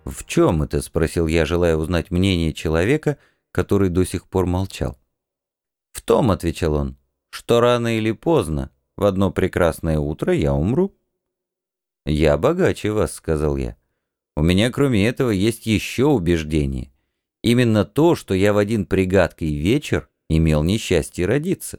«В чем это?» — спросил я, желая узнать мнение человека, который до сих пор молчал. «В том», — отвечал он, — «что рано или поздно, в одно прекрасное утро я умру». «Я богаче вас», — сказал я. «У меня, кроме этого, есть еще убеждение. Именно то, что я в один пригадкий вечер имел несчастье родиться».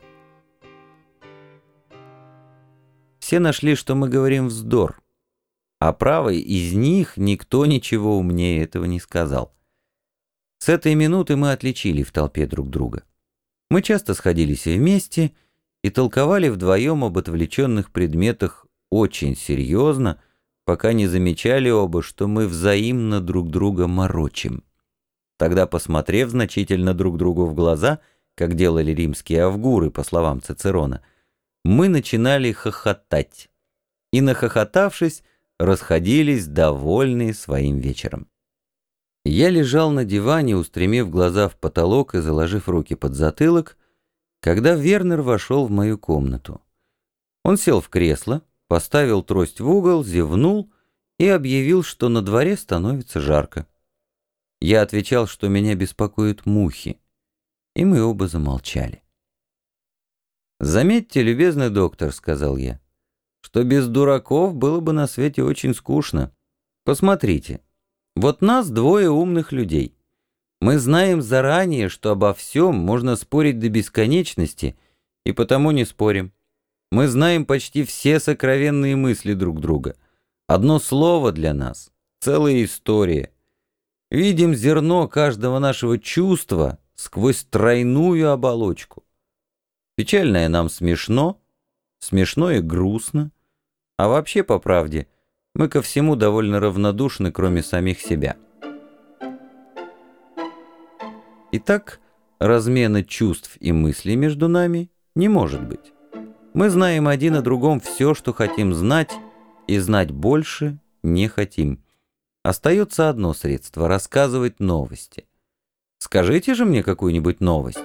Все нашли, что мы говорим вздор, а право, из них никто ничего умнее этого не сказал. С этой минуты мы отличили в толпе друг друга. Мы часто сходились вместе и толковали вдвоем об отвлеченных предметах очень серьезно, пока не замечали оба, что мы взаимно друг друга морочим. Тогда, посмотрев значительно друг другу в глаза, как делали римские авгуры, по словам Цицерона, мы начинали хохотать и, нахохотавшись, расходились, довольные своим вечером. Я лежал на диване, устремив глаза в потолок и заложив руки под затылок, когда Вернер вошел в мою комнату. Он сел в кресло, поставил трость в угол, зевнул и объявил, что на дворе становится жарко. Я отвечал, что меня беспокоят мухи, и мы оба замолчали. «Заметьте, любезный доктор», — сказал я, — «что без дураков было бы на свете очень скучно. Посмотрите, вот нас двое умных людей. Мы знаем заранее, что обо всем можно спорить до бесконечности, и потому не спорим. Мы знаем почти все сокровенные мысли друг друга. Одно слово для нас — целая история. Видим зерно каждого нашего чувства сквозь тройную оболочку. Печальное нам смешно, смешно и грустно, а вообще, по правде, мы ко всему довольно равнодушны, кроме самих себя. Итак, размена чувств и мыслей между нами не может быть. Мы знаем один о другом все, что хотим знать, и знать больше не хотим. Остается одно средство — рассказывать новости. Скажите же мне какую-нибудь новость.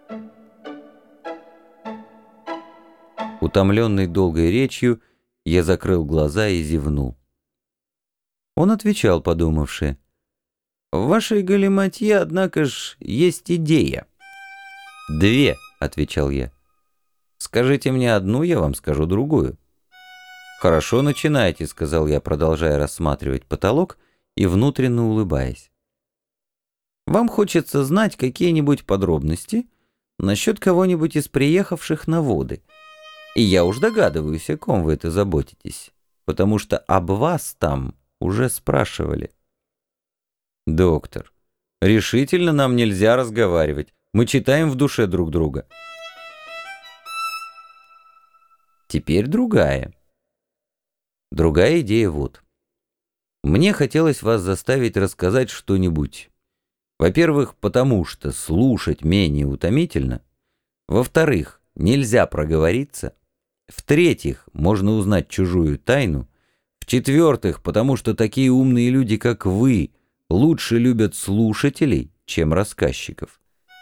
Утомленный долгой речью, я закрыл глаза и зевнул. Он отвечал, подумавши: «В вашей галиматье, однако ж, есть идея». «Две», — отвечал я. «Скажите мне одну, я вам скажу другую». «Хорошо, начинайте», — сказал я, продолжая рассматривать потолок и внутренно улыбаясь. «Вам хочется знать какие-нибудь подробности насчет кого-нибудь из приехавших на воды. И я уж догадываюсь, о ком вы это заботитесь, потому что об вас там уже спрашивали». «Доктор, решительно нам нельзя разговаривать. Мы читаем в душе друг друга». Теперь другая. Другая идея вот. Мне хотелось вас заставить рассказать что-нибудь. Во-первых, потому что слушать менее утомительно. Во-вторых, нельзя проговориться. В-третьих, можно узнать чужую тайну. В-четвертых, потому что такие умные люди, как вы, лучше любят слушателей, чем рассказчиков.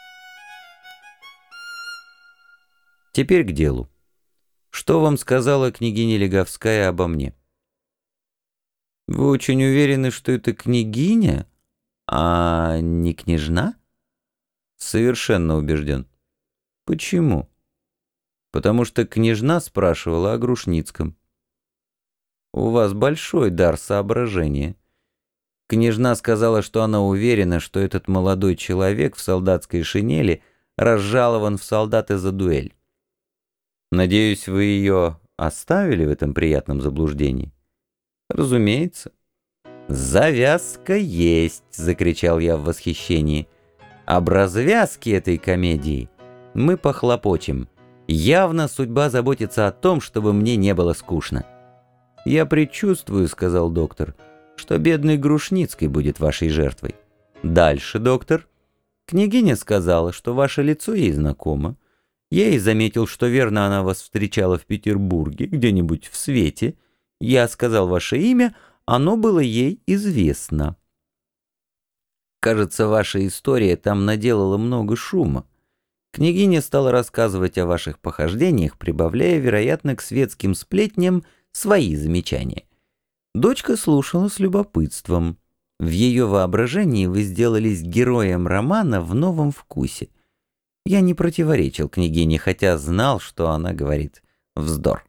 Теперь к делу. Что вам сказала княгиня Леговская обо мне? Вы очень уверены, что это княгиня, а не княжна? Совершенно убежден. Почему? Потому что княжна спрашивала о Грушницком. У вас большой дар соображения. Княжна сказала, что она уверена, что этот молодой человек в солдатской шинели разжалован в солдаты за дуэль. Надеюсь, вы ее оставили в этом приятном заблуждении? Разумеется. «Завязка есть!» — закричал я в восхищении. «Об развязке этой комедии мы похлопочем. Явно судьба заботится о том, чтобы мне не было скучно». «Я предчувствую, — сказал доктор, — что бедный Грушницкий будет вашей жертвой. Дальше, доктор. Княгиня сказала, что ваше лицо ей знакомо. Я и заметил, что верно она вас встречала в Петербурге, где-нибудь в свете. Я сказал ваше имя, оно было ей известно. Кажется, ваша история там наделала много шума. Княгиня стала рассказывать о ваших похождениях, прибавляя, вероятно, к светским сплетням свои замечания. Дочка слушала с любопытством. В ее воображении вы сделались героем романа в новом вкусе. Я не противоречил княгине, хотя знал, что она говорит вздор.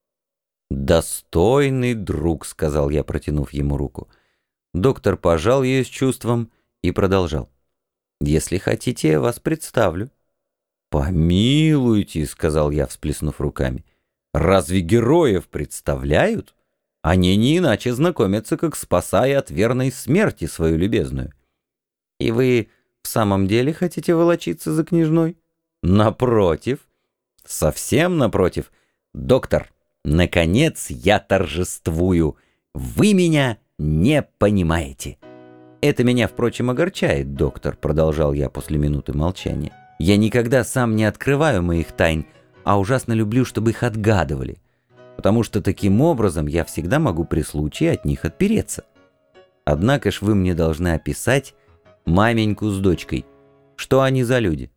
«Достойный друг», — сказал я, протянув ему руку. Доктор пожал ее с чувством и продолжал. «Если хотите, я вас представлю». «Помилуйте», — сказал я, всплеснув руками. «Разве героев представляют? Они не иначе знакомятся, как спасая от верной смерти свою любезную». «И вы в самом деле хотите волочиться за княжной?» «Напротив, совсем напротив. Доктор, наконец я торжествую. Вы меня не понимаете». «Это меня, впрочем, огорчает, доктор», — продолжал я после минуты молчания. «Я никогда сам не открываю моих тайн, а ужасно люблю, чтобы их отгадывали, потому что таким образом я всегда могу при случае от них отпереться. Однако ж вы мне должны описать маменьку с дочкой. Что они за люди?»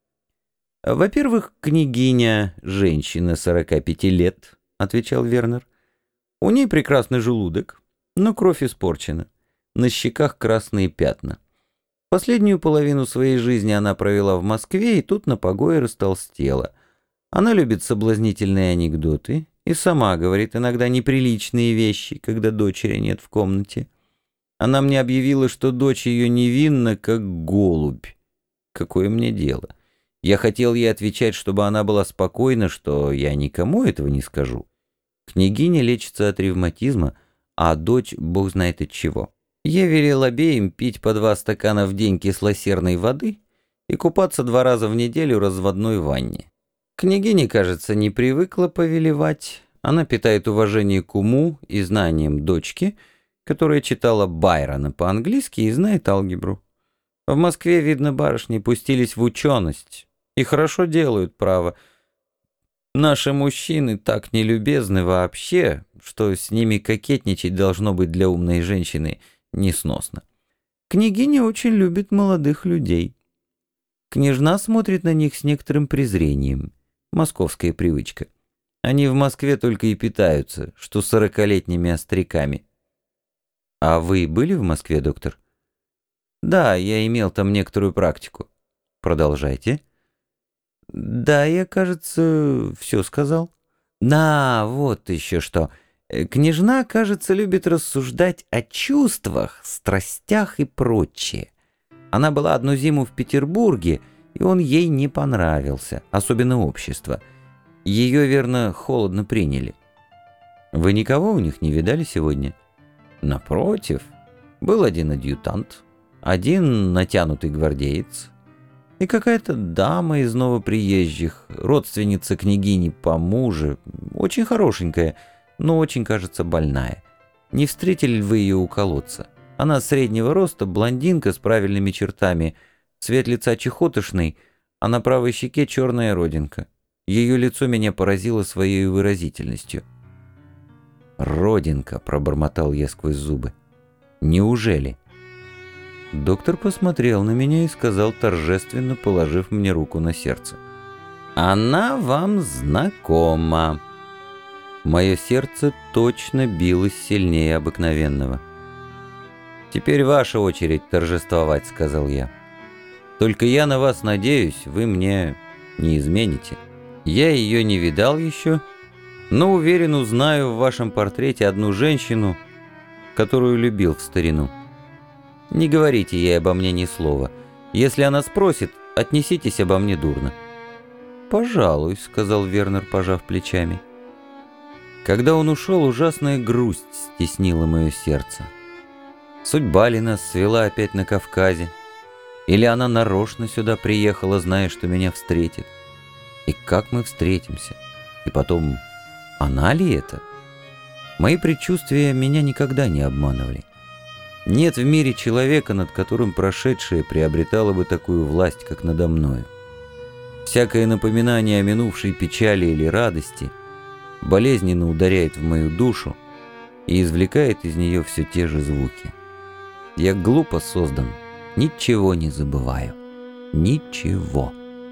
«Во-первых, княгиня — женщина 45 лет», — отвечал Вернер. «У ней прекрасный желудок, но кровь испорчена. На щеках красные пятна. Последнюю половину своей жизни она провела в Москве и тут на погое растолстела. Она любит соблазнительные анекдоты и сама говорит иногда неприличные вещи, когда дочери нет в комнате. Она мне объявила, что дочь ее невинна, как голубь. Какое мне дело? Я хотел ей отвечать, чтобы она была спокойна, что я никому этого не скажу. Княгиня лечится от ревматизма, а дочь бог знает от чего. Я велел обеим пить по 2 стакана в день кислосерной воды и купаться 2 раза в неделю в разводной ванне. Княгиня, кажется, не привыкла повелевать. Она питает уважение к уму и знаниям дочки, которая читала Байрона по-английски и знает алгебру. В Москве, видно, барышни пустились в ученость и хорошо делают, право. Наши мужчины так нелюбезны вообще, что с ними кокетничать должно быть для умной женщины несносно. Княгиня очень любит молодых людей. Княжна смотрит на них с некоторым презрением. Московская привычка. Они в Москве только и питаются, что 40-летними остряками. А вы были в Москве, доктор? Да, я имел там некоторую практику. Продолжайте. Да, я, кажется, все сказал. Да, вот еще что. Княжна, кажется, любит рассуждать о чувствах, страстях и прочее. Она была одну зиму в Петербурге, и он ей не понравился, особенно общество. Ее, верно, холодно приняли. Вы никого у них не видали сегодня? Напротив, был один адъютант, один натянутый гвардеец и какая-то дама из новоприезжих, родственница княгини по мужу, очень хорошенькая, но очень, кажется, больная. Не встретили ли вы ее у колодца? Она среднего роста, блондинка с правильными чертами, цвет лица чехотошный, а на правой щеке черная родинка. Ее лицо меня поразило своей выразительностью. «Родинка», — пробормотал я сквозь зубы. «Неужели?» Доктор посмотрел на меня и сказал, торжественно положив мне руку на сердце. «Она вам знакома». Мое сердце точно билось сильнее обыкновенного. «Теперь ваша очередь торжествовать», — сказал я. «Только я на вас надеюсь, вы мне не измените. Я ее не видал еще, но уверен, узнаю в вашем портрете одну женщину, которую любил в старину. Не говорите ей обо мне ни слова. Если она спросит, отнеситесь обо мне дурно». «Пожалуй», — сказал Вернер, пожав плечами. Когда он ушел, ужасная грусть стеснила мое сердце. Судьба ли нас свела опять на Кавказе? Или она нарочно сюда приехала, зная, что меня встретит? И как мы встретимся? И потом, она ли это? Мои предчувствия меня никогда не обманывали. Нет в мире человека, над которым прошедшее приобретало бы такую власть, как надо мною. Всякое напоминание о минувшей печали или радости болезненно ударяет в мою душу и извлекает из нее все те же звуки. Я глупо создан, ничего не забываю. Ничего.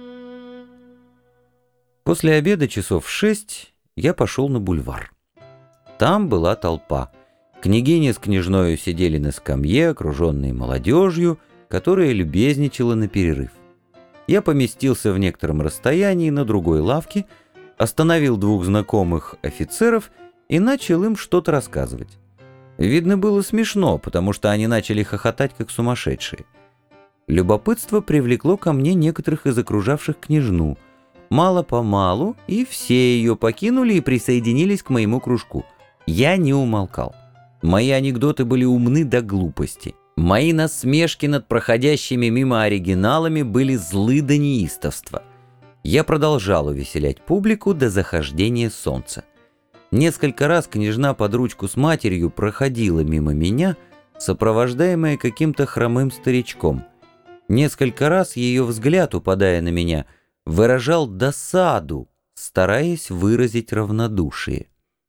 После обеда часов в 6 я пошел на бульвар. Там была толпа. Княгиня с княжною сидели на скамье, окруженные молодежью, которая любезничала на перерыв. Я поместился в некотором расстоянии на другой лавке, остановил двух знакомых офицеров и начал им что-то рассказывать. Видно, было смешно, потому что они начали хохотать, как сумасшедшие. Любопытство привлекло ко мне некоторых из окружавших княжну. Мало-помалу и все ее покинули и присоединились к моему кружку. Я не умолкал. Мои анекдоты были умны до глупости. Мои насмешки над проходящими мимо оригиналами были злы до неистовства. Я продолжал увеселять публику до захождения солнца. Несколько раз княжна под ручку с матерью проходила мимо меня, сопровождаемая каким-то хромым старичком. Несколько раз ее взгляд, упадая на меня, выражал досаду, стараясь выразить равнодушие.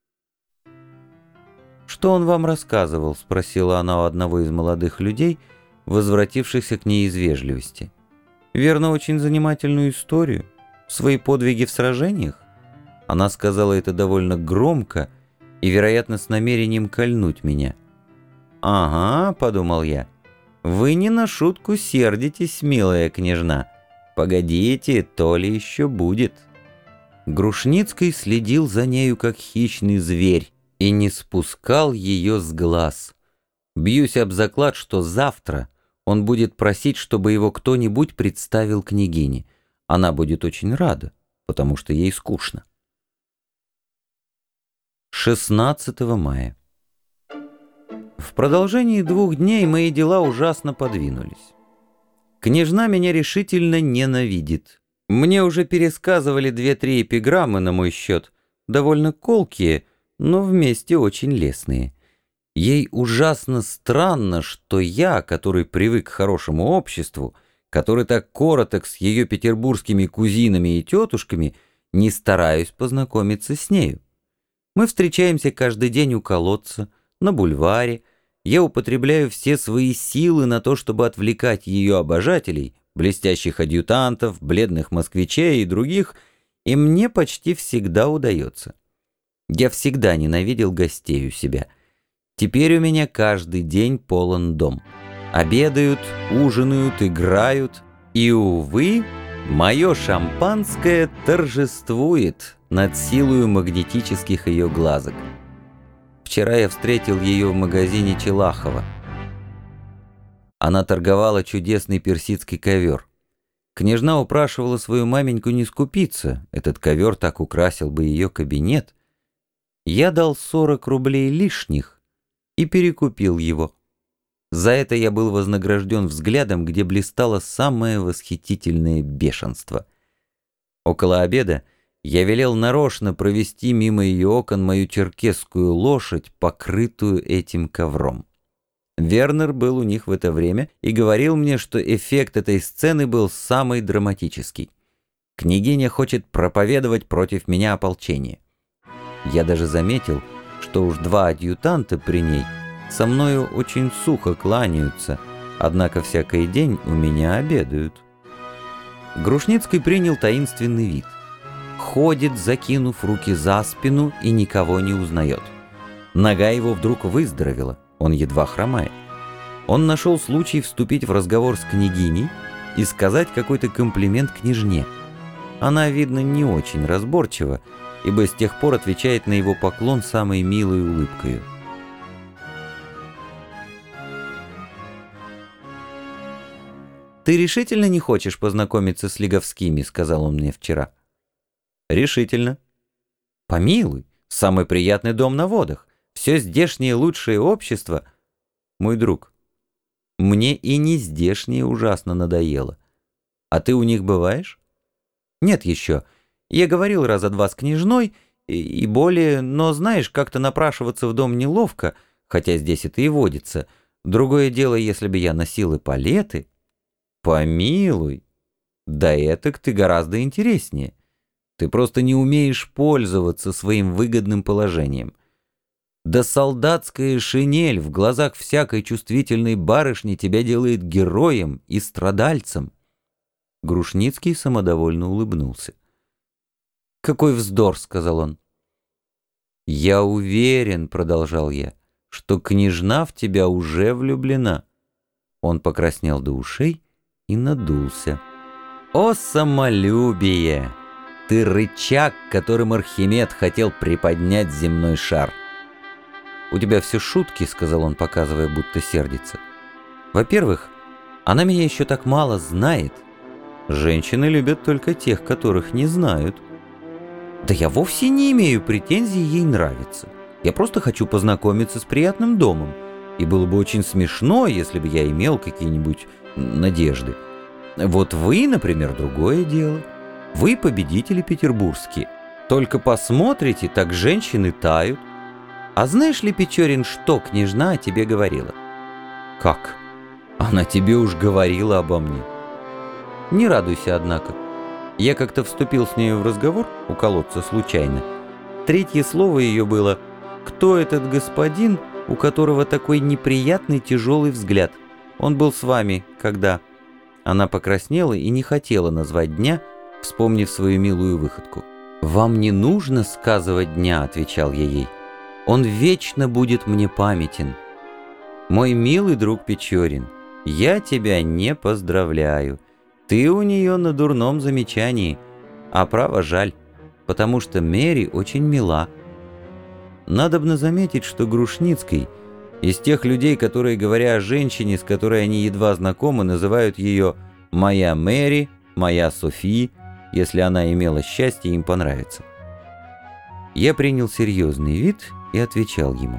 «Что он вам рассказывал?» — спросила она у одного из молодых людей, возвратившихся к ней из вежливости. «Верно, очень занимательную историю? Свои подвиги в сражениях?» Она сказала это довольно громко и, вероятно, с намерением кольнуть меня. «Ага», — подумал я, — «вы не на шутку сердитесь, милая княжна. Погодите, то ли еще будет». Грушницкий следил за нею, как хищный зверь, и не спускал ее с глаз. Бьюсь об заклад, что завтра он будет просить, чтобы его кто-нибудь представил княгине. Она будет очень рада, потому что ей скучно. 16 мая. В продолжении 2 дней мои дела ужасно подвинулись. Княжна меня решительно ненавидит. Мне уже пересказывали 2-3 эпиграммы на мой счет, довольно колкие, но вместе очень лестные. Ей ужасно странно, что я, который привык к хорошему обществу, который так короток с ее петербургскими кузинами и тетушками, не стараюсь познакомиться с нею. Мы встречаемся каждый день у колодца, на бульваре. Я употребляю все свои силы на то, чтобы отвлекать ее обожателей, блестящих адъютантов, бледных москвичей и других, и мне почти всегда удается. Я всегда ненавидел гостей у себя. Теперь у меня каждый день полон дом. Обедают, ужинают, играют, и, увы, мое шампанское торжествует над силою магнетических ее глазок. Вчера я встретил ее в магазине Челахова. Она торговала чудесный персидский ковер. Княжна упрашивала свою маменьку не скупиться, этот ковер так украсил бы ее кабинет. Я дал 40 рублей лишних и перекупил его. За это я был вознагражден взглядом, где блистало самое восхитительное бешенство. Около обеда я велел нарочно провести мимо ее окон мою черкесскую лошадь, покрытую этим ковром. Вернер был у них в это время и говорил мне, что эффект этой сцены был самый драматический. Княгиня хочет проповедовать против меня ополчение. Я даже заметил, что уж 2 адъютанта при ней со мною очень сухо кланяются, однако всякий день у меня обедают. Грушницкий принял таинственный вид. Ходит, закинув руки за спину, и никого не узнает. Нога его вдруг выздоровела, он едва хромает. Он нашел случай вступить в разговор с княгиней и сказать какой-то комплимент княжне. Она, видно, не очень разборчива, ибо с тех пор отвечает на его поклон самой милой улыбкою. «Ты решительно не хочешь познакомиться с Лиговскими?» — сказал он мне вчера. «Решительно». «Помилуй, самый приятный дом на водах, все здешнее лучшее общество». «Мой друг, мне и не здешнее ужасно надоело. А ты у них бываешь?» «Нет еще. Я говорил раза 2 с княжной, и более, но, знаешь, как-то напрашиваться в дом неловко, хотя здесь это и водится. Другое дело, если бы я носил эполеты». «Помилуй, да этак ты гораздо интереснее. Ты просто не умеешь пользоваться своим выгодным положением. Да солдатская шинель в глазах всякой чувствительной барышни тебя делает героем и страдальцем». Грушницкий самодовольно улыбнулся. «Какой вздор!» — сказал он. «Я уверен, — продолжал я, — что княжна в тебя уже влюблена». Он покраснел до ушей и надулся. «О, самолюбие! Ты рычаг, которым Архимед хотел приподнять земной шар». «У тебя все шутки», — сказал он, показывая, будто сердится. «Во-первых, она меня еще так мало знает. Женщины любят только тех, которых не знают. Да я вовсе не имею претензий ей нравиться. Я просто хочу познакомиться с приятным домом. И было бы очень смешно, если бы я имел какие-нибудь надежды. Вот вы, например, другое дело. Вы победители петербургские. Только посмотрите, так женщины тают. А знаешь ли, Печорин, что княжна о тебе говорила?» «Как? Она тебе уж говорила обо мне». «Не радуйся, однако. Я как-то вступил с нею в разговор у колодца случайно. Третье слово ее было: «Кто этот господин, у которого такой неприятный тяжелый взгляд? Он был с вами, когда...» Она покраснела и не хотела назвать дня, вспомнив свою милую выходку. «Вам не нужно сказывать дня», — отвечал я ей. «Он вечно будет мне памятен. Мой милый друг Печорин, я тебя не поздравляю. Ты у нее на дурном замечании, а право жаль, потому что Мэри очень мила». Надобно заметить, что Грушницкий из тех людей, которые, говоря о женщине, с которой они едва знакомы, называют ее «моя Мэри», «моя Софи», если она имела счастье им понравиться. Я принял серьезный вид и отвечал ему: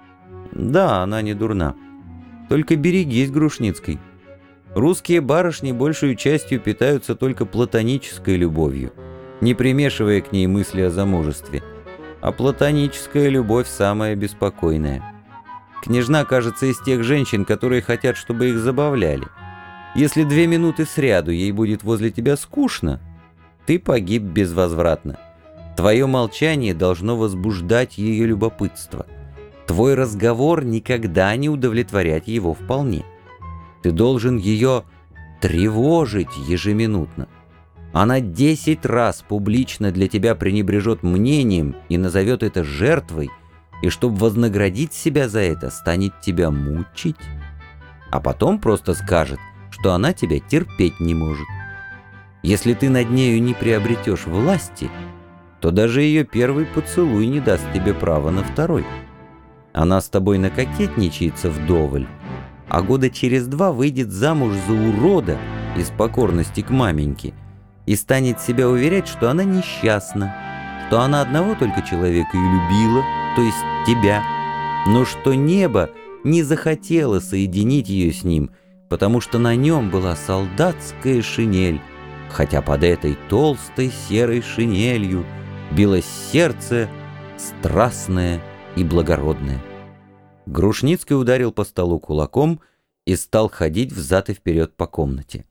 «Да, она не дурна. Только берегись, Грушницкий. Русские барышни большую частью питаются только платонической любовью, не примешивая к ней мысли о замужестве. А платоническая любовь самая беспокойная. Княжна, кажется, из тех женщин, которые хотят, чтобы их забавляли. Если 2 минуты сряду ей будет возле тебя скучно, ты погиб безвозвратно. Твое молчание должно возбуждать ее любопытство. Твой разговор никогда не удовлетворять его вполне. Ты должен ее тревожить ежеминутно. Она 10 раз публично для тебя пренебрежет мнением и назовет это жертвой, и чтобы вознаградить себя за это, станет тебя мучить. А потом просто скажет, что она тебя терпеть не может. Если ты над нею не приобретешь власти, то даже ее первый поцелуй не даст тебе права на второй. Она с тобой накокетничается вдоволь, а года через 2 выйдет замуж за урода из покорности к маменьке и станет себя уверять, что она несчастна, что она одного только человека и любила, то есть тебя, но что небо не захотело соединить ее с ним, потому что на нем была солдатская шинель, хотя под этой толстой серой шинелью билось сердце страстное и благородное. Грушницкий ударил по столу кулаком и стал ходить взад и вперед по комнате.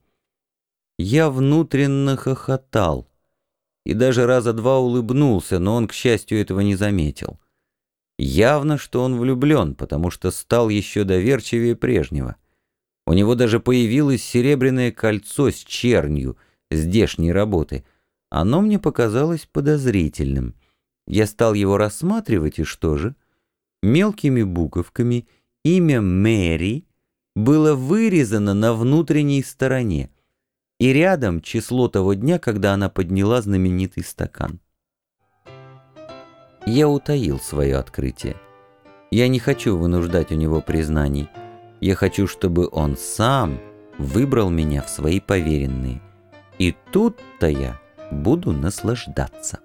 Я внутренно хохотал и даже раза 2 улыбнулся, но он, к счастью, этого не заметил. Явно, что он влюблен, потому что стал еще доверчивее прежнего. У него даже появилось серебряное кольцо с чернью здешней работы. Оно мне показалось подозрительным. Я стал его рассматривать, и что же? Мелкими буковками имя Мэри было вырезано на внутренней стороне, и рядом число того дня, когда она подняла знаменитый стакан. Я утаил свое открытие. Я не хочу вынуждать у него признаний. Я хочу, чтобы он сам выбрал меня в свои поверенные. И тут-то я буду наслаждаться.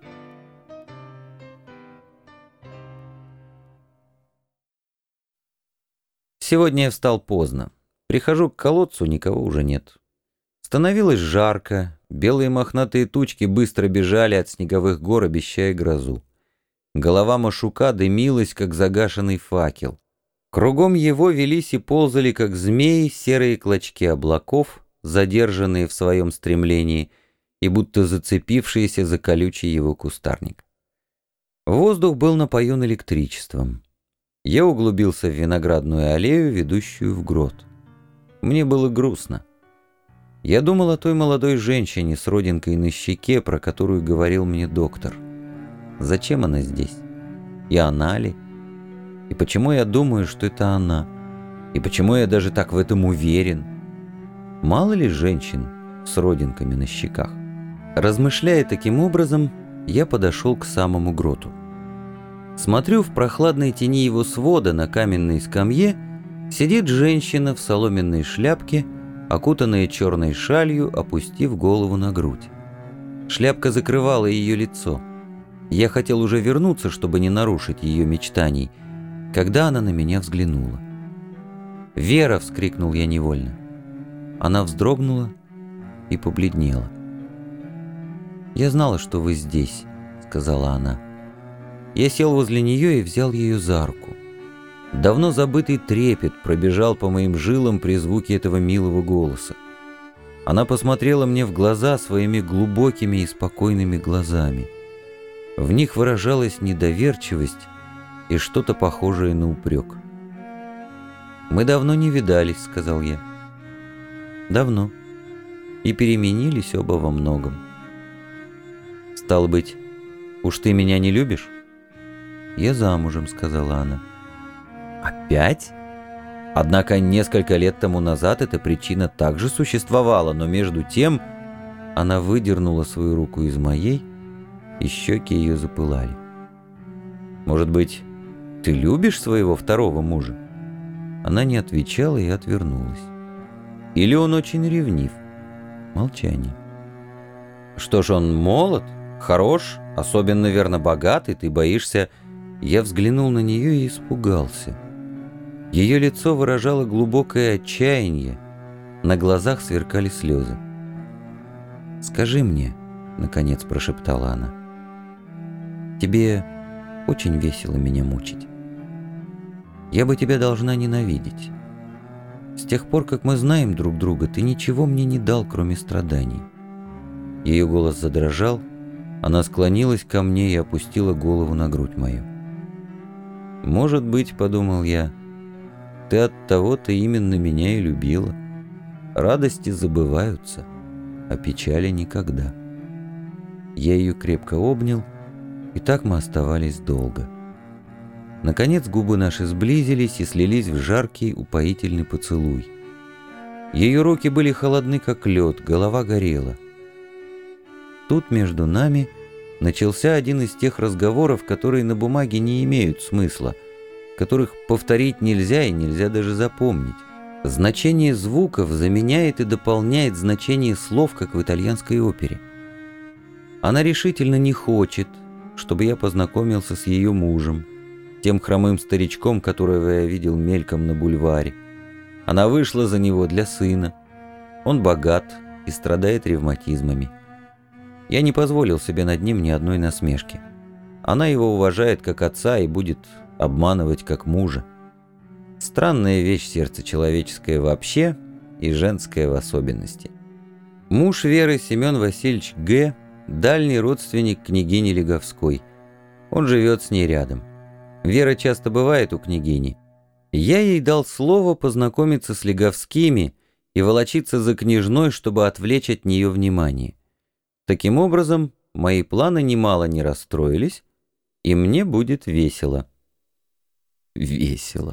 Сегодня я встал поздно. Прихожу к колодцу, никого уже нет. Становилось жарко, белые мохнатые тучки быстро бежали от снеговых гор, обещая грозу. Голова Машука дымилась, как загашенный факел. Кругом его велись и ползали, как змеи, серые клочки облаков, задержанные в своем стремлении и будто зацепившиеся за колючий его кустарник. Воздух был напоен электричеством. Я углубился в виноградную аллею, ведущую в грот. Мне было грустно. Я думал о той молодой женщине с родинкой на щеке, про которую говорил мне доктор. Зачем она здесь? И она ли? И почему я думаю, что это она? И почему я даже так в этом уверен? Мало ли женщин с родинками на щеках? Размышляя таким образом, я подошел к самому гроту. Смотрю, в прохладной тени его свода на каменной скамье сидит женщина в соломенной шляпке, окутанная черной шалью, опустив голову на грудь. Шляпка закрывала ее лицо. Я хотел уже вернуться, чтобы не нарушить ее мечтаний, когда она на меня взглянула. «Вера!» — вскрикнул я невольно. Она вздрогнула и побледнела. «Я знала, что вы здесь», — сказала она. Я сел возле нее и взял ее за руку. Давно забытый трепет пробежал по моим жилам при звуке этого милого голоса. Она посмотрела мне в глаза своими глубокими и спокойными глазами. В них выражалась недоверчивость и что-то похожее на упрек. «Мы давно не видались», — сказал я. «Давно. И переменились оба во многом». «Стало быть, уж ты меня не любишь?» «Я замужем», — сказала она. «Опять?» Однако несколько лет тому назад эта причина также существовала, но между тем она выдернула свою руку из моей, и щеки ее запылали. «Может быть, ты любишь своего второго мужа?» Она не отвечала и отвернулась. «Или он очень ревнив?» Молчание. «Что ж, он молод, хорош, особенно, верно, богат, и ты боишься...» Я взглянул на нее и испугался. Ее лицо выражало глубокое отчаяние, на глазах сверкали слезы. «Скажи мне», — наконец прошептала она, — «тебе очень весело меня мучить. Я бы тебя должна ненавидеть. С тех пор, как мы знаем друг друга, ты ничего мне не дал, кроме страданий». Ее голос задрожал, она склонилась ко мне и опустила голову на грудь мою. «Может быть, — подумал я, — ты оттого-то именно меня и любила. Радости забываются, а печали никогда». Я ее крепко обнял, и так мы оставались долго. Наконец губы наши сблизились и слились в жаркий, упоительный поцелуй. Ее руки были холодны, как лед, голова горела. Тут между нами начался один из тех разговоров, которые на бумаге не имеют смысла, которых повторить нельзя и нельзя даже запомнить. Значение звуков заменяет и дополняет значение слов, как в итальянской опере. Она решительно не хочет, чтобы я познакомился с ее мужем, тем хромым старичком, которого я видел мельком на бульваре. Она вышла за него для сына. Он богат и страдает ревматизмами. Я не позволил себе над ним ни одной насмешки. Она его уважает как отца и будет обманывать как мужа. Странная вещь сердце человеческое вообще и женское в особенности. Муж Веры, Семен Васильевич Г., дальний родственник княгини Леговской. Он живет с ней рядом. Вера часто бывает у княгини. Я ей дал слово познакомиться с Леговскими и волочиться за княжной, чтобы отвлечь от нее внимание. Таким образом, мои планы немало не расстроились, и мне будет весело. Весело.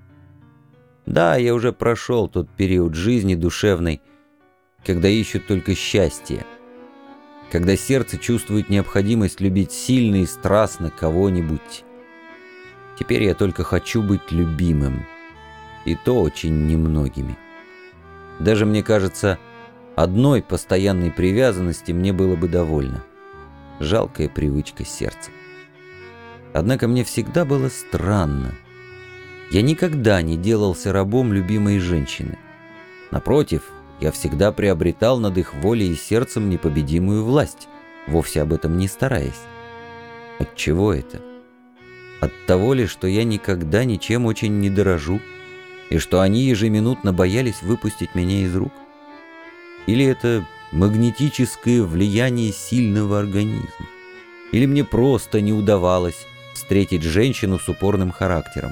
Да, я уже прошел тот период жизни душевной, когда ищут только счастье, когда сердце чувствует необходимость любить сильно и страстно кого-нибудь. Теперь я только хочу быть любимым, и то очень немногими. Даже, мне кажется, одной постоянной привязанности мне было бы довольно. Жалкая привычка сердца. Однако мне всегда было странно. Я никогда не делался рабом любимой женщины. Напротив, я всегда приобретал над их волей и сердцем непобедимую власть, вовсе об этом не стараясь. Отчего это? От того ли, что я никогда ничем очень не дорожу, и что они ежеминутно боялись выпустить меня из рук? Или это магнетическое влияние сильного организма? Или мне просто не удавалось встретить женщину с упорным характером?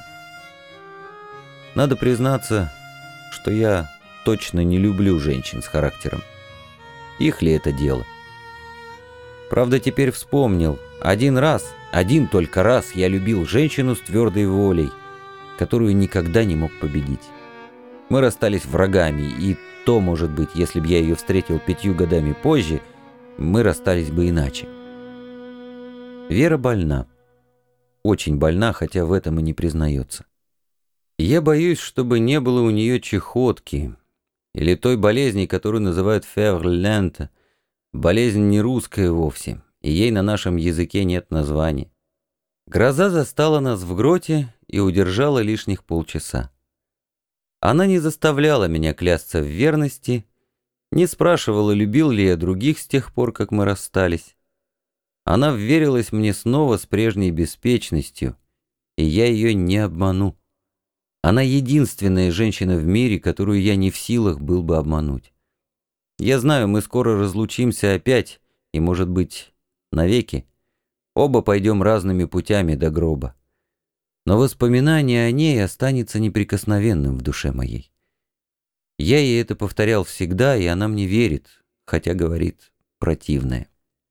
Надо признаться, что я точно не люблю женщин с характером. Их ли это дело? Правда, теперь вспомнил. Один только раз я любил женщину с твердой волей, которую никогда не мог победить. Мы расстались врагами, и то, может быть, если б я ее встретил 5 годами позже, мы расстались бы иначе. Вера больна. Очень больна, хотя в этом и не признается. Я боюсь, чтобы не было у нее чехотки или той болезни, которую называют февр-лента, болезнь не русская вовсе, и ей на нашем языке нет названия. Гроза застала нас в гроте и удержала лишних полчаса. Она не заставляла меня клясться в верности, не спрашивала, любил ли я других с тех пор, как мы расстались. Она вверилась мне снова с прежней беспечностью, и я ее не обману. Она единственная женщина в мире, которую я не в силах был бы обмануть. Я знаю, мы скоро разлучимся опять, и, может быть, навеки. Оба пойдем разными путями до гроба. Но воспоминание о ней останется неприкосновенным в душе моей. Я ей это повторял всегда, и она мне верит, хотя говорит противное.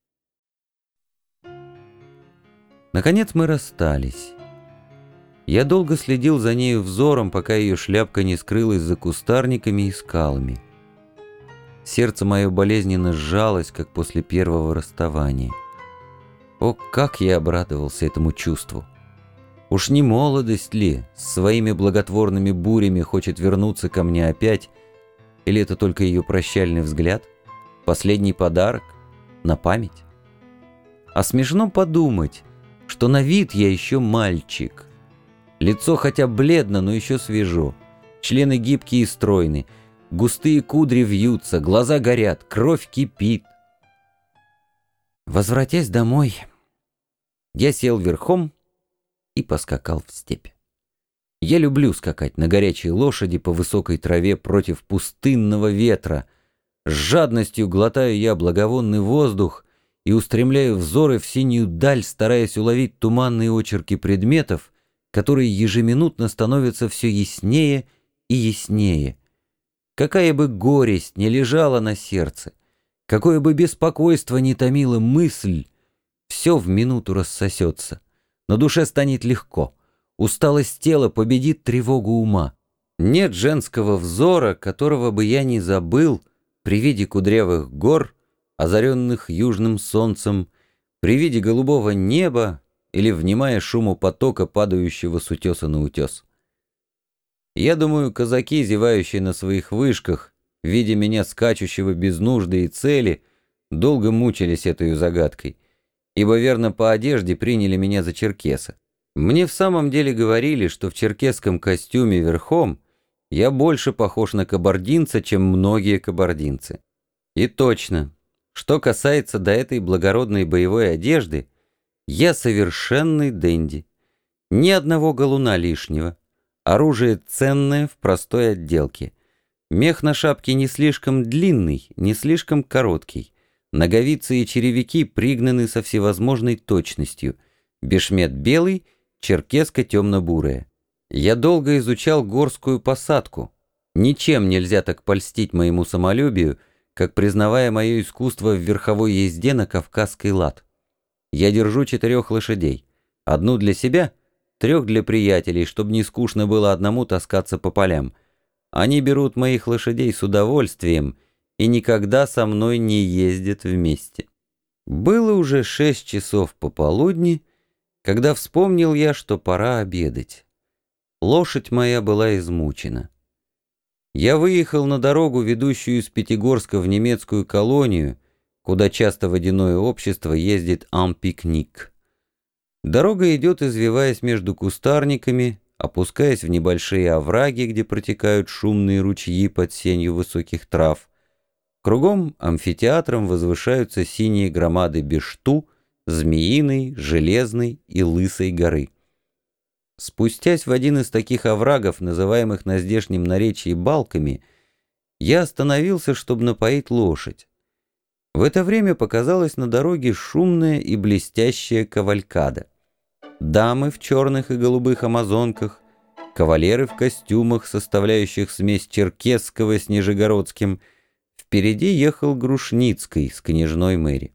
Наконец мы расстались. Я долго следил за нею взором, пока ее шляпка не скрылась за кустарниками и скалами. Сердце мое болезненно сжалось, как после первого расставания. О, как я обрадовался этому чувству! Уж не молодость ли с своими благотворными бурями хочет вернуться ко мне опять, или это только ее прощальный взгляд, последний подарок на память? А смешно подумать, что на вид я еще мальчик. Лицо хотя бледно, но еще свежо, члены гибкие и стройны, густые кудри вьются, глаза горят, кровь кипит. Возвратясь домой, я сел верхом и поскакал в степь. Я люблю скакать на горячей лошади по высокой траве против пустынного ветра. С жадностью глотаю я благовонный воздух и устремляю взоры в синюю даль, стараясь уловить туманные очерки предметов, которые ежеминутно становятся все яснее и яснее. Какая бы горесть ни лежала на сердце, какое бы беспокойство ни томило мысль, все в минуту рассосется. На душе станет легко, усталость тела победит тревогу ума. Нет женского взора, которого бы я не забыл при виде кудрявых гор, озаренных южным солнцем, при виде голубого неба или внимая шуму потока, падающего с утеса на утес. Я думаю, казаки, зевающие на своих вышках, видя меня скачущего без нужды и цели, долго мучились этой загадкой, ибо верно по одежде приняли меня за черкеса. Мне в самом деле говорили, что в черкесском костюме верхом я больше похож на кабардинца, чем многие кабардинцы. И точно, что касается до этой благородной боевой одежды, я совершенный денди. Ни одного галуна лишнего. Оружие ценное в простой отделке. Мех на шапке не слишком длинный, не слишком короткий. Ноговицы и черевики пригнаны со всевозможной точностью. Бешмет белый, черкеска темно-бурая. Я долго изучал горскую посадку. Ничем нельзя так польстить моему самолюбию, как признавая мое искусство в верховой езде на кавказский лад. Я держу 4 лошадей. Одну для себя, 3 для приятелей, чтобы не скучно было одному таскаться по полям. Они берут моих лошадей с удовольствием и никогда со мной не ездят вместе. Было уже 6 часов пополудни, когда вспомнил я, что пора обедать. Лошадь моя была измучена. Я выехал на дорогу, ведущую из Пятигорска в немецкую колонию, куда часто водяное общество ездит ан-пикник. Дорога идет, извиваясь между кустарниками, опускаясь в небольшие овраги, где протекают шумные ручьи под сенью высоких трав. Кругом амфитеатром возвышаются синие громады Бешту, Змеиной, Железной и Лысой горы. Спустясь в один из таких оврагов, называемых на здешнем наречии балками, я остановился, чтобы напоить лошадь. В это время показалась на дороге шумная и блестящая кавалькада. Дамы в черных и голубых амазонках, кавалеры в костюмах, составляющих смесь черкесского с нижегородским. Впереди ехал Грушницкий с княжной Мэри.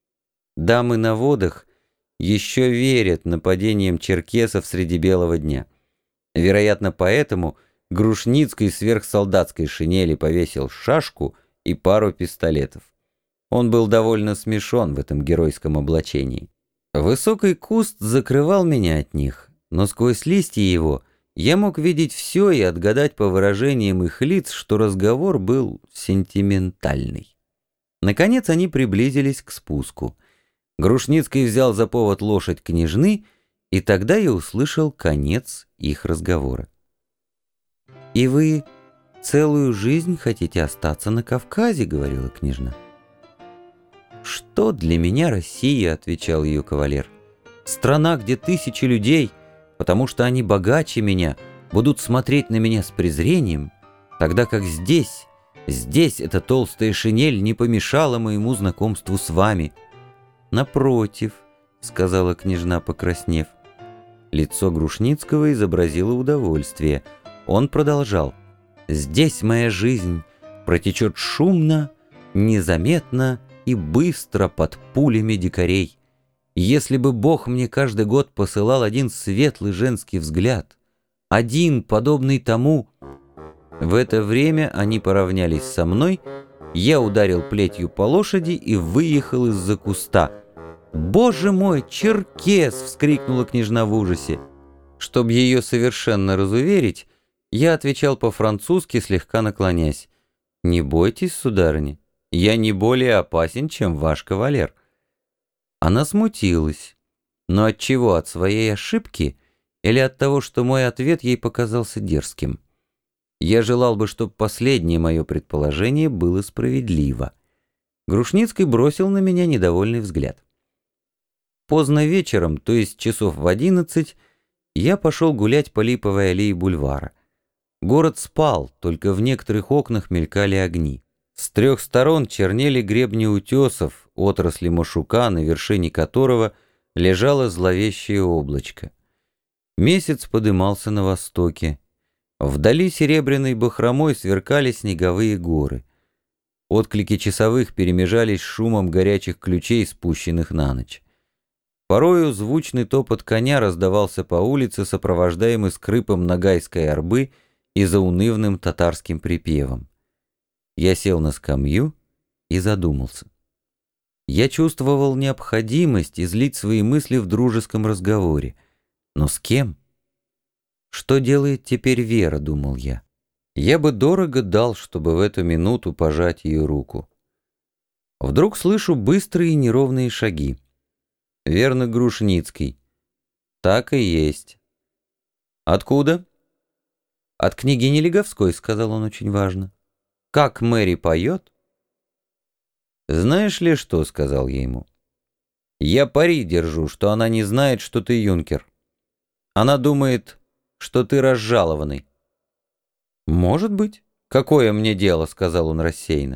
Дамы на водах еще верят нападениям черкесов среди белого дня. Вероятно, поэтому Грушницкий сверх солдатской шинели повесил шашку и пару пистолетов. Он был довольно смешон в этом геройском облачении. Высокий куст закрывал меня от них, но сквозь листья его я мог видеть все и отгадать по выражениям их лиц, что разговор был сентиментальный. Наконец они приблизились к спуску. Грушницкий взял за повод лошадь княжны, и тогда я услышал конец их разговора. «И вы целую жизнь хотите остаться на Кавказе?» — говорила княжна. «Что для меня Россия?» — отвечал ее кавалер. «Страна, где тысячи людей, потому что они богаче меня, будут смотреть на меня с презрением, тогда как здесь эта толстая шинель не помешала моему знакомству с вами». «Напротив», — сказала княжна, покраснев. Лицо Грушницкого изобразило удовольствие. Он продолжал. «Здесь моя жизнь протечет шумно, незаметно и быстро под пулями дикарей. Если бы Бог мне каждый год посылал один светлый женский взгляд, один, подобный тому...» В это время они поравнялись со мной, я ударил плетью по лошади и выехал из-за куста. «Боже мой, черкес!» — вскрикнула княжна в ужасе. Чтобы ее совершенно разуверить, я отвечал по-французски, слегка наклонясь. «Не бойтесь, сударыня, я не более опасен, чем ваш кавалер». Она смутилась. Но от чего? От своей ошибки или от того, что мой ответ ей показался дерзким? Я желал бы, чтобы последнее мое предположение было справедливо. Грушницкий бросил на меня недовольный взгляд. Поздно вечером, то есть часов в 11, я пошел гулять по Липовой аллее бульвара. Город спал, только в некоторых окнах мелькали огни. С трех сторон чернели гребни утесов, отрасли Машука, на вершине которого лежало зловещее облачко. Месяц подымался на востоке. Вдали серебряной бахромой сверкали снеговые горы. Отклики часовых перемежались с шумом горячих ключей, спущенных на ночь. Порою звучный топот коня раздавался по улице, сопровождаемый скрипом нагайской арбы и заунывным татарским припевом. Я сел на скамью и задумался. Я чувствовал необходимость излить свои мысли в дружеском разговоре. Но с кем? Что делает теперь Вера, думал я. Я бы дорого дал, чтобы в эту минуту пожать ее руку. Вдруг слышу быстрые неровные шаги. Верно, Грушницкий. Так и есть. Откуда? От княгини Лиговской, сказал он очень важно. Как Мэри поет? Знаешь ли что, сказал я ему. Я пари держу, что она не знает, что ты юнкер. Она думает, что ты разжалованный. Может быть. Какое мне дело, сказал он рассеянно.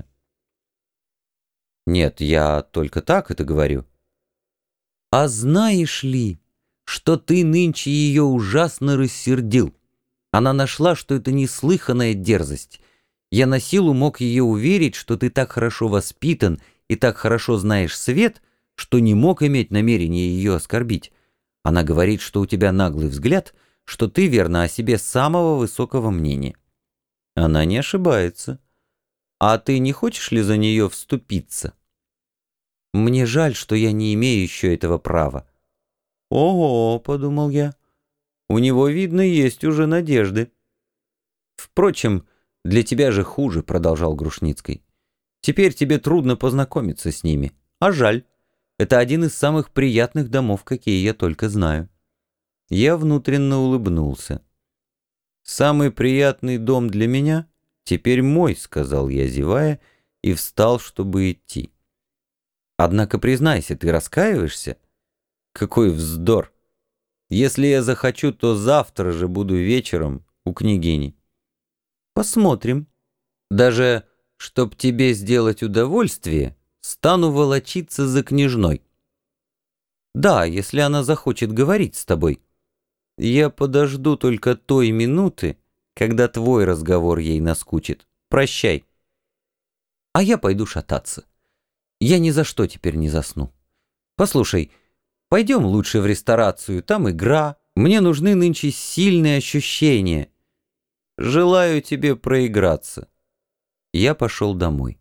Нет, я только так это говорю. А знаешь ли, что ты нынче ее ужасно рассердил? Она нашла, что это неслыханная дерзость. Я на силу мог ее уверить, что ты так хорошо воспитан и так хорошо знаешь свет, что не мог иметь намерения ее оскорбить. Она говорит, что у тебя наглый взгляд, что ты верно о себе самого высокого мнения. Она не ошибается. А ты не хочешь ли за нее вступиться? Мне жаль, что я не имею еще этого права. Ого, подумал я, у него, видно, есть уже надежды. Впрочем, для тебя же хуже, продолжал Грушницкий. Теперь тебе трудно познакомиться с ними. А жаль. Это один из самых приятных домов, какие я только знаю. Я внутренно улыбнулся. «Самый приятный дом для меня теперь мой», — сказал я, зевая, и встал, чтобы идти. «Однако, признайся, ты раскаиваешься?» «Какой вздор! Если я захочу, то завтра же буду вечером у княгини». «Посмотрим. Даже, чтоб тебе сделать удовольствие, стану волочиться за княжной». «Да, если она захочет говорить с тобой». «Я подожду только той минуты, когда твой разговор ей наскучит. Прощай». «А я пойду шататься. Я ни за что теперь не засну. Послушай, пойдем лучше в ресторацию, там игра, Мне нужны нынче сильные ощущения. Желаю тебе проиграться. Я пошел домой.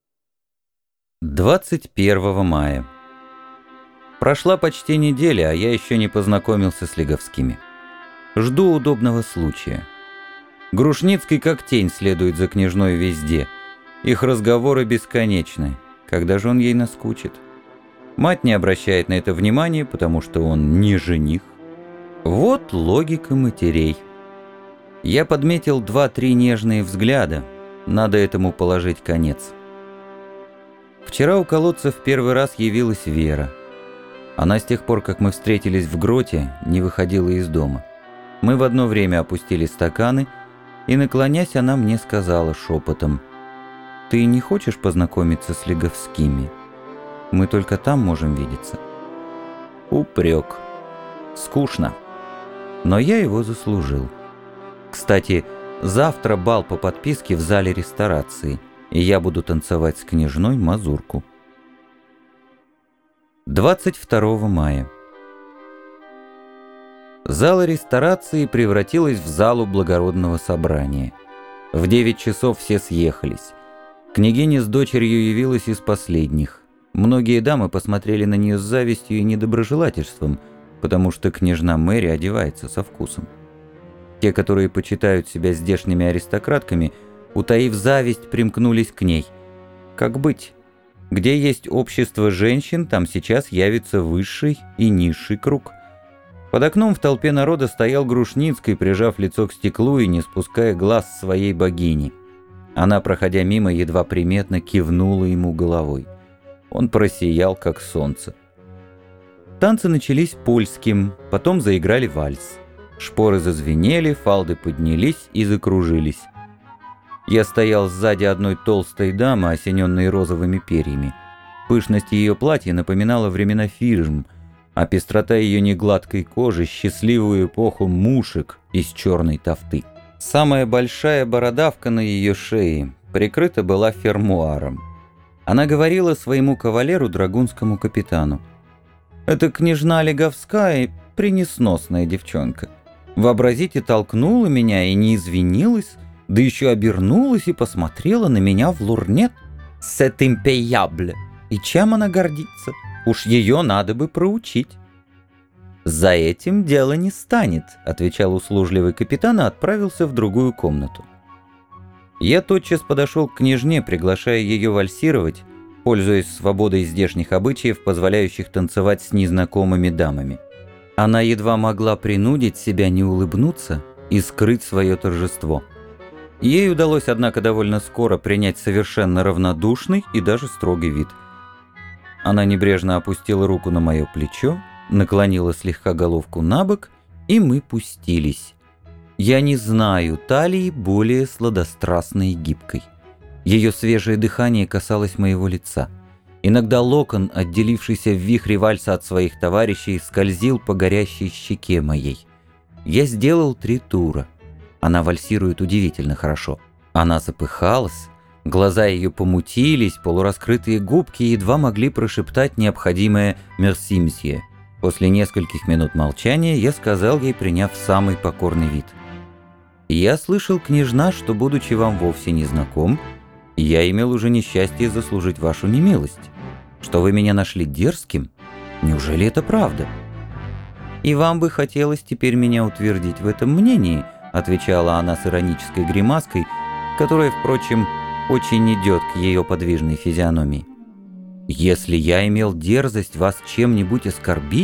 21 мая. Прошла почти неделя, а я еще не познакомился с Лиговскими. Жду удобного случая. Грушницкий как тень следует за княжной везде. Их разговоры бесконечны. Когда же он ей наскучит? Мать не обращает на это внимания, потому что он не жених. Вот логика матерей. Я подметил 2-3 нежные взгляда. Надо этому положить конец. Вчера у колодца в первый раз явилась Вера. Она с тех пор, как мы встретились в гроте, не выходила из дома. Мы в одно время опустили стаканы, и, наклонясь, она мне сказала шепотом: «Ты не хочешь познакомиться с Лиговскими? Мы только там можем видеться». Упрек. Скучно. Но я его заслужил. Кстати, завтра бал по подписке в зале ресторации, и я буду танцевать с княжной мазурку. 22 мая. Зала ресторации превратилась в залу благородного собрания. В 9 часов все съехались. Княгиня с дочерью явилась из последних. Многие дамы посмотрели на нее с завистью и недоброжелательством, потому что княжна Мэри одевается со вкусом. Те, которые почитают себя здешними аристократками, утаив зависть, примкнулись к ней. Как быть? Где есть общество женщин, там сейчас явится высший и низший круг. Под окном в толпе народа стоял Грушницкий, прижав лицо к стеклу и не спуская глаз своей богини. Она, проходя мимо, едва приметно кивнула ему головой. Он просиял, как солнце. Танцы начались польским, потом заиграли вальс. Шпоры зазвенели, фалды поднялись и закружились. Я стоял сзади одной толстой дамы, осененной розовыми перьями. Пышность ее платья напоминала времена фирм, а пестрота ее негладкой кожи — счастливую эпоху мушек из черной тафты. Самая большая бородавка на ее шее прикрыта была фермуаром. Она говорила своему кавалеру, драгунскому капитану: «Это княжна Лиговская, пренесносная девчонка. Вообразите, толкнула меня и не извинилась, да еще обернулась и посмотрела на меня в лурнет. C'est impayable. И чем она гордится? Уж ее надо бы проучить». «За этим дело не станет», — отвечал услужливый капитан и отправился в другую комнату. Я тотчас подошел к княжне, приглашая ее вальсировать, пользуясь свободой здешних обычаев, позволяющих танцевать с незнакомыми дамами. Она едва могла принудить себя не улыбнуться и скрыть свое торжество. Ей удалось, однако, довольно скоро принять совершенно равнодушный и даже строгий вид. Она небрежно опустила руку на мое плечо, наклонила слегка головку на бок, и мы пустились. Я не знаю талии более сладострастной и гибкой. Ее свежее дыхание касалось моего лица. Иногда локон, отделившийся в вихре вальса от своих товарищей, скользил по горящей щеке моей. Я сделал 3 тура. Она вальсирует удивительно хорошо. Она запыхалась, глаза ее помутились, полураскрытые губки едва могли прошептать необходимое «Мерси, мсье». После нескольких минут молчания я сказал ей, приняв самый покорный вид: «Я слышал, княжна, что, будучи вам вовсе не знаком, я имел уже несчастье заслужить вашу немилость. Что вы меня нашли дерзким? Неужели это правда?» «И вам бы хотелось теперь меня утвердить в этом мнении», — отвечала она с иронической гримаской, которая, впрочем, очень идет к ее подвижной физиономии. «Если я имел дерзость вас чем-нибудь оскорбить,